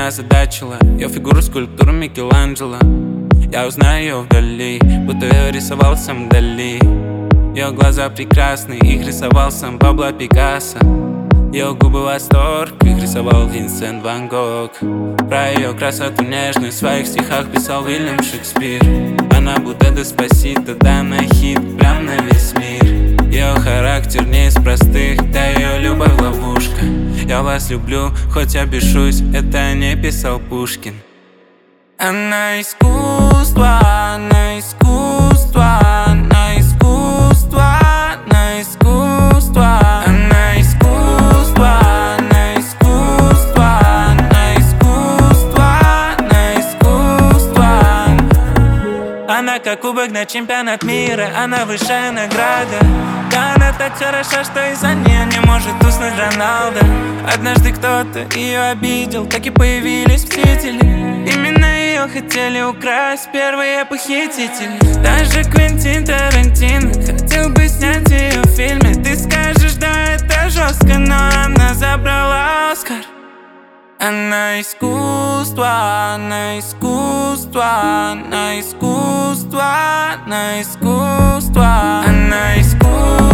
меня озадачила ее фигура скульптуры Микеланджело. Я узнаю ее вдали, будто ее рисовал сам Дали. Ее глаза прекрасны, их рисовал сам Пабло Пикассо. Ее губы восторг, их рисовал Винсент Ван Гог. Про ее красоту нежность в своих стихах писал Уильям Шекспир. Она будто Деспасито, да на хит прям на весь мир. Ее характер не из простых, да ее любовь ловушка. Я вас люблю, хоть я бешусь, это не писал Пушкин. Она искусство, она искусство, она искусство, она искусство. Она искусство, она искусство, она искусство, она искусство. Она как кубок на чемпионат мира, она высшая награда. Да, она так хороша, что из-за нее не может уснуть Роналдо. Однажды кто-то ее обидел, так и появились мстители. Именно ее хотели украсть первые похитители. Даже Квентин Тарантино хотел бы снять ее в фильме. Ты скажешь, да, это жестко, но она забрала Оскар. Она искусство, она искусство, она искусство, она искусство, она искусство.